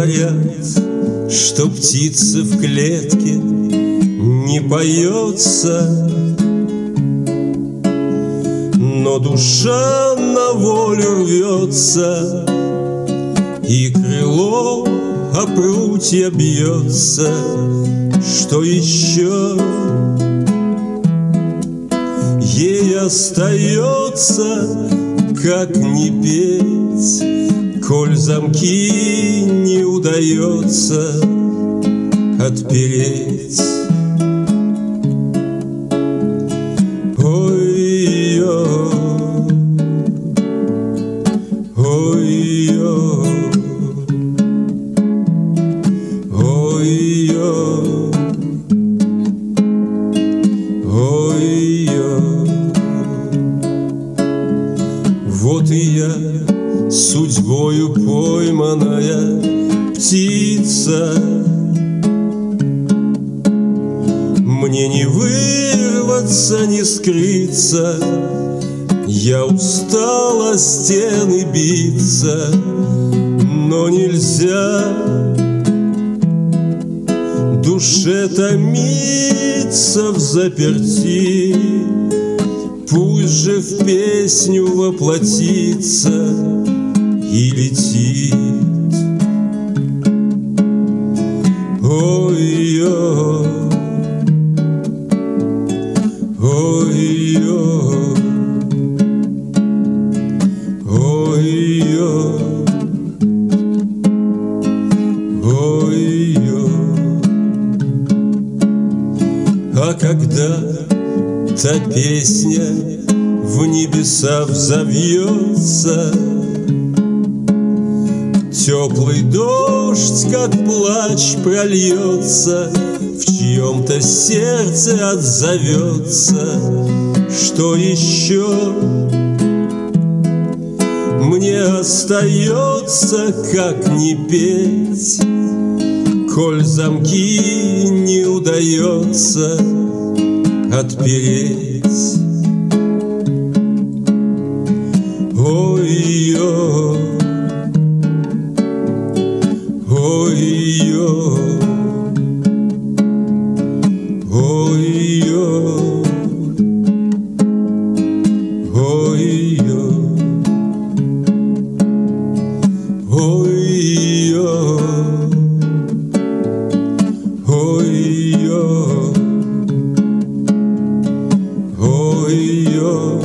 Говорят, что птице в клетке не поется, но душа на волю рвется, и крыло о прутья бьется. Что еще ей остается, как не петь, коль замки не удается отпереть? Ой-ё, ой-ё, ой-ё, ой-ё. Вот и я, судьбою пойманная птица, мне не вырваться, не скрыться, я устал о стены биться, но нельзя душе томиться взаперти. Пусть же в песню воплотится и летит. Ой-ё, ой-ё, ой-ё, ой-ё. А когда та песня в небеса взовьется, теплый дождь, как плач, прольется, в чьем-то сердце отзовется. Что еще мне остается, как не петь, коль замки не удается отпереть? Ой-ё, ой-ё, ой-ё, ой-ё, ой-ё, ой-ё, ой-ё.